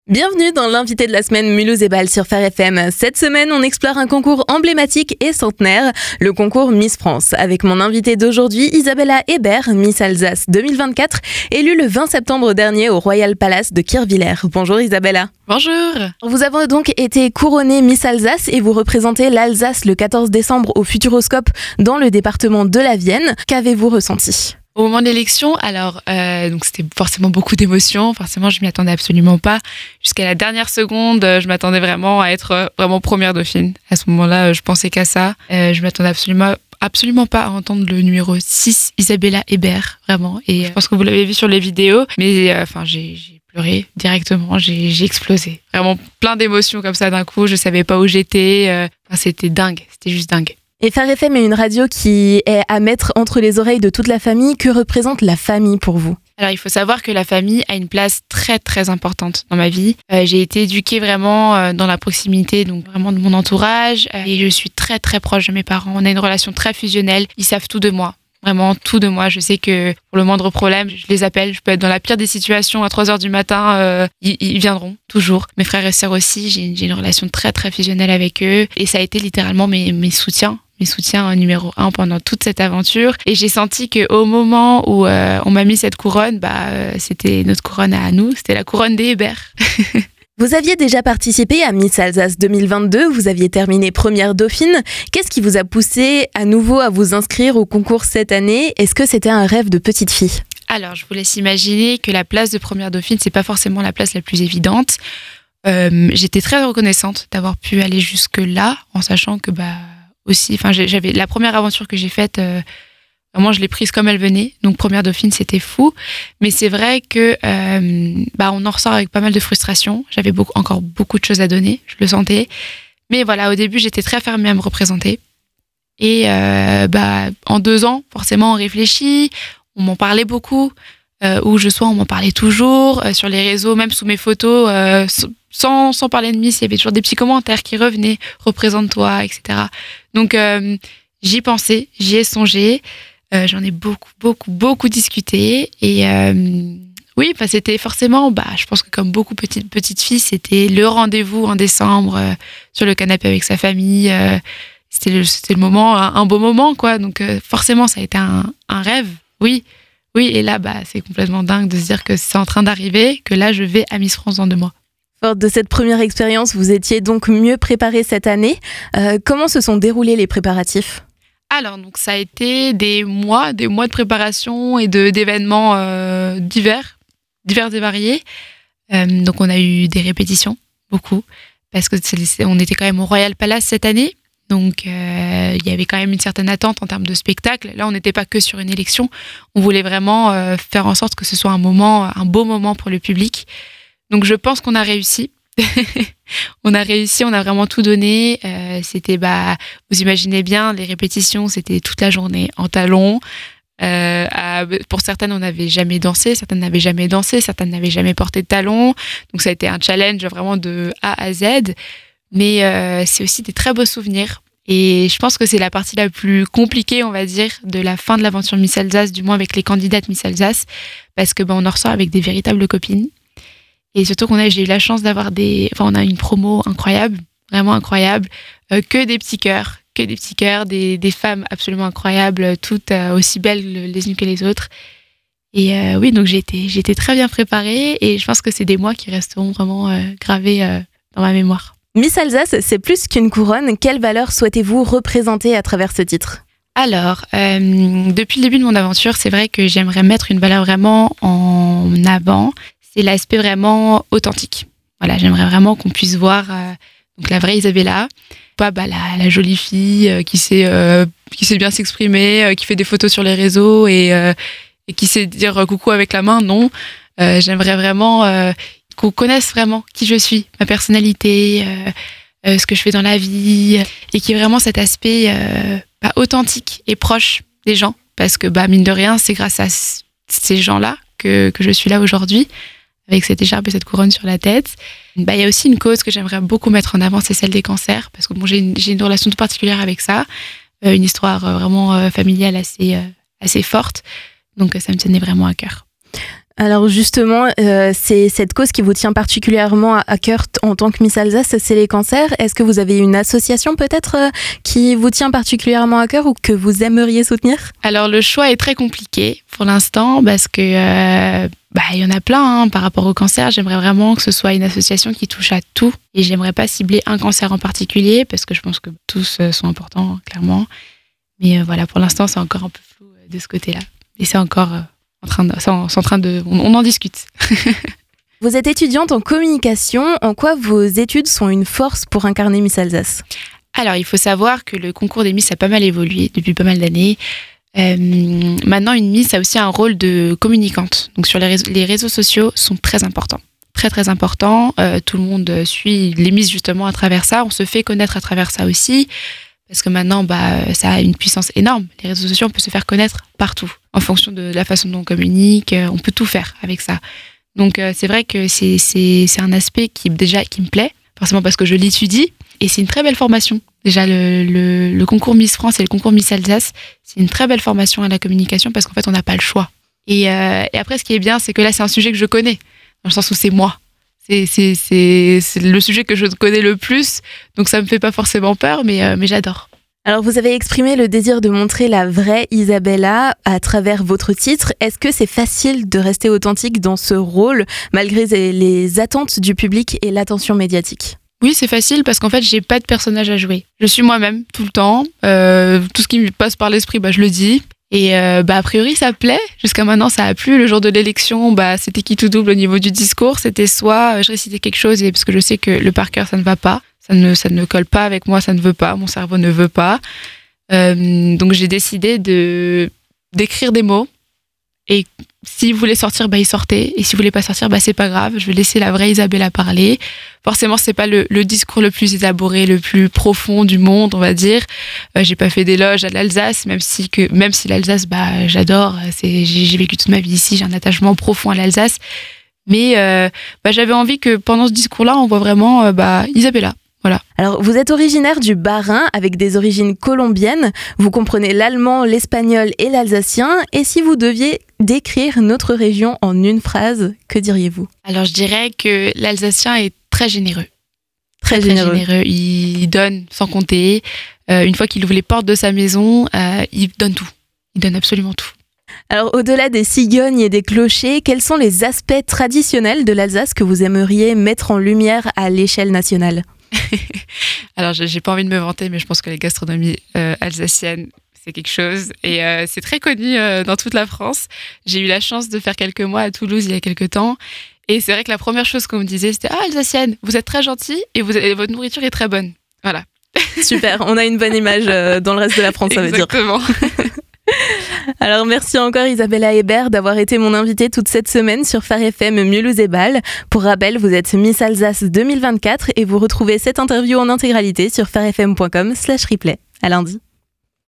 Bienvenue dans l'invité de la semaine Mulhouse et Bâle sur Phare FM. Cette semaine, on explore un concours emblématique et centenaire, le concours Miss France. Avec mon invitée d'aujourd'hui, Isabella Hébert, Miss Alsace 2024, élue le 20 septembre dernier au Royal Palace de Kirchwiller. Bonjour Isabella. Bonjour. Vous avez donc été couronnée Miss Alsace et vous représentez l'Alsace le 14 décembre au Futuroscope dans le département de la Vienne. Qu'avez-vous ressenti ? Au moment de l'élection, donc c'était forcément beaucoup d'émotions. Forcément, je m'y attendais absolument pas. Jusqu'à la dernière seconde, je m'attendais vraiment à être vraiment première dauphine. À ce moment-là, je pensais qu'à ça. Je m'attendais absolument pas à entendre le numéro 6, Isabella Hébert, vraiment. Et je pense que vous l'avez vu sur les vidéos. Mais j'ai pleuré directement. J'ai explosé. Vraiment plein d'émotions comme ça d'un coup. Je savais pas où j'étais. C'était dingue. C'était juste dingue. Et Phare FM est une radio qui est à mettre entre les oreilles de toute la famille. Que représente la famille pour vous ? Alors, il faut savoir que la famille a une place très, très importante dans ma vie. J'ai été éduquée vraiment dans la proximité, donc vraiment de mon entourage. Et je suis très, très proche de mes parents. On a une relation très fusionnelle. Ils savent tout de moi. Vraiment tout de moi. Je sais que pour le moindre problème, je les appelle. Je peux être dans la pire des situations à 3h du matin. Ils viendront, toujours. Mes frères et sœurs aussi. J'ai une relation très, très fusionnelle avec eux. Et ça a été littéralement mes soutiens. Mes soutiens numéro 1 pendant toute cette aventure. Et j'ai senti qu'au moment où on m'a mis cette couronne, c'était notre couronne à nous, c'était la couronne des Hébert. Vous aviez déjà participé à Miss Alsace 2022, vous aviez terminé première dauphine. Qu'est-ce qui vous a poussé à nouveau à vous inscrire au concours cette année ? Est-ce que c'était un rêve de petite fille ? Alors, je vous laisse imaginer que la place de première dauphine, c'est pas forcément la place la plus évidente. J'étais très reconnaissante d'avoir pu aller jusque-là, en sachant que j'avais la première aventure que j'ai faite, vraiment je l'ai prise comme elle venait, donc première dauphine c'était fou, mais c'est vrai que on en ressort avec pas mal de frustration. J'avais encore beaucoup de choses à donner, je le sentais, mais voilà, au début j'étais très fermée à me représenter et en 2 ans forcément on réfléchit, on m'en parlait beaucoup, où je sois on m'en parlait toujours, sur les réseaux, même sous mes photos, sans parler de Miss, il y avait toujours des petits commentaires qui revenaient, représente-toi, etc. Donc j'y pensais, j'y ai songé, j'en ai beaucoup discuté et c'était forcément, je pense que comme beaucoup de petites filles, c'était le rendez-vous en décembre sur le canapé avec sa famille. C'était le moment, un beau moment quoi. Donc forcément ça a été un rêve, oui. Et là c'est complètement dingue de se dire que c'est en train d'arriver, que là je vais à Miss France dans 2 mois. Forte de cette première expérience, vous étiez donc mieux préparée cette année. Comment se sont déroulés les préparatifs ? Alors, donc ça a été des mois de préparation et d'événements divers et variés. Donc, on a eu des répétitions, beaucoup, parce que on était quand même au Royal Palace cette année. Donc, il y avait quand même une certaine attente en termes de spectacle. Là, on n'était pas que sur une élection. On voulait vraiment faire en sorte que ce soit un beau moment pour le public. Donc, je pense qu'on a réussi. On a vraiment tout donné. C'était, vous imaginez bien, les répétitions, c'était toute la journée en talons. Pour certaines, on n'avait jamais dansé, certaines n'avaient jamais porté de talons. Donc, ça a été un challenge vraiment de A à Z. Mais c'est aussi des très beaux souvenirs. Et je pense que c'est la partie la plus compliquée, on va dire, de la fin de l'aventure Miss Alsace, du moins avec les candidates Miss Alsace, parce que on en ressort avec des véritables copines. Et surtout j'ai eu la chance d'avoir on a une promo incroyable, vraiment incroyable, que des petits cœurs, des femmes absolument incroyables, toutes aussi belles les unes que les autres. Et donc j'étais très bien préparée et je pense que c'est des mois qui resteront vraiment gravés dans ma mémoire. Miss Alsace, c'est plus qu'une couronne. Quelle valeur souhaitez-vous représenter à travers ce titre ? Alors, depuis le début de mon aventure, c'est vrai que j'aimerais mettre une valeur vraiment en avant. C'est l'aspect vraiment authentique. Voilà, j'aimerais vraiment qu'on puisse voir donc la vraie Isabella, pas la jolie fille qui sait bien s'exprimer, qui fait des photos sur les réseaux et qui sait dire coucou avec la main. Non, j'aimerais vraiment qu'on connaisse vraiment qui je suis, ma personnalité, ce que je fais dans la vie, et qui est vraiment cet aspect authentique et proche des gens. Parce que mine de rien, c'est grâce à ces gens-là que je suis là aujourd'hui, avec cette écharpe et cette couronne sur la tête. Il y a aussi une cause que j'aimerais beaucoup mettre en avant, c'est celle des cancers, parce que j'ai une relation tout particulière avec ça, une histoire vraiment familiale assez forte, donc ça me tenait vraiment à cœur. Alors justement, c'est cette cause qui vous tient particulièrement à cœur en tant que Miss Alsace, c'est les cancers. Est-ce que vous avez une association peut-être qui vous tient particulièrement à cœur ou que vous aimeriez soutenir ? Alors le choix est très compliqué pour l'instant parce que il y en a plein par rapport au cancer. J'aimerais vraiment que ce soit une association qui touche à tout et j'aimerais pas cibler un cancer en particulier parce que je pense que tous sont importants, clairement. Mais voilà, pour l'instant, c'est encore un peu flou de ce côté-là. Et c'est encore... on en discute. Vous êtes étudiante en communication. En quoi vos études sont une force pour incarner Miss Alsace ? Alors, il faut savoir que le concours des Miss a pas mal évolué depuis pas mal d'années. Maintenant, une Miss a aussi un rôle de communicante. Donc, sur les réseaux sociaux sont très importants. Très, très importants. Tout le monde suit les Miss justement à travers ça. On se fait connaître à travers ça aussi. Parce que maintenant, ça a une puissance énorme. Les réseaux sociaux, on peut se faire connaître partout. En fonction de la façon dont on communique, on peut tout faire avec ça. Donc, c'est vrai que c'est un aspect qui me plaît, forcément parce que je l'étudie. Et c'est une très belle formation. Déjà, le concours Miss France et le concours Miss Alsace, c'est une très belle formation à la communication parce qu'en fait, on n'a pas le choix. Et après, ce qui est bien, c'est que là, c'est un sujet que je connais, dans le sens où c'est moi. C'est le sujet que je connais le plus, donc ça me fait pas forcément peur, mais j'adore. Alors vous avez exprimé le désir de montrer la vraie Isabella à travers votre titre. Est-ce que c'est facile de rester authentique dans ce rôle, malgré les attentes du public et l'attention médiatique ? Oui, c'est facile parce qu'en fait, j'ai pas de personnage à jouer. Je suis moi-même tout le temps. Tout ce qui me passe par l'esprit, je le dis. Et a priori, ça plaît. Jusqu'à maintenant, ça a plu. Le jour de l'élection, c'était qui tout double au niveau du discours. C'était soit je récitais quelque chose, parce que je sais que le par cœur, ça ne va pas. Ça ne colle pas avec moi, ça ne veut pas. Mon cerveau ne veut pas. Donc, j'ai décidé d'écrire des mots. Et s'il voulait sortir, il sortait. Et s'il voulait pas sortir, c'est pas grave. Je vais laisser la vraie Isabella parler. Forcément, c'est pas le discours le plus élaboré, le plus profond du monde, on va dire. J'ai pas fait d'éloge à l'Alsace, même si l'Alsace, j'adore. J'ai vécu toute ma vie ici, j'ai un attachement profond à l'Alsace. Mais j'avais envie que pendant ce discours-là, on voit vraiment Isabella. Voilà. Alors, vous êtes originaire du Bas-Rhin avec des origines colombiennes. Vous comprenez l'allemand, l'espagnol et l'alsacien. Et si vous deviez décrire notre région en une phrase, que diriez-vous ? Alors, je dirais que l'alsacien est très généreux. Très généreux. Il donne sans compter. Une fois qu'il ouvre les portes de sa maison, il donne tout. Il donne absolument tout. Alors, au-delà des cigognes et des clochers, quels sont les aspects traditionnels de l'Alsace que vous aimeriez mettre en lumière à l'échelle nationale ? Alors, j'ai pas envie de me vanter, mais je pense que la gastronomie alsacienne, c'est quelque chose. Et c'est très connu dans toute la France. J'ai eu la chance de faire quelques mois à Toulouse il y a quelques temps. Et c'est vrai que la première chose qu'on me disait, c'était « Ah, alsacienne, vous êtes très gentille et votre nourriture est très bonne. » Voilà. Super, on a une bonne image dans le reste de la France, ça veut dire. Exactement. Alors merci encore Isabella Hébert d'avoir été mon invitée toute cette semaine sur Phare FM Mulhouse et Bâle. Pour rappel, vous êtes Miss Alsace 2024 et vous retrouvez cette interview en intégralité sur pharefm.com/replay. À lundi.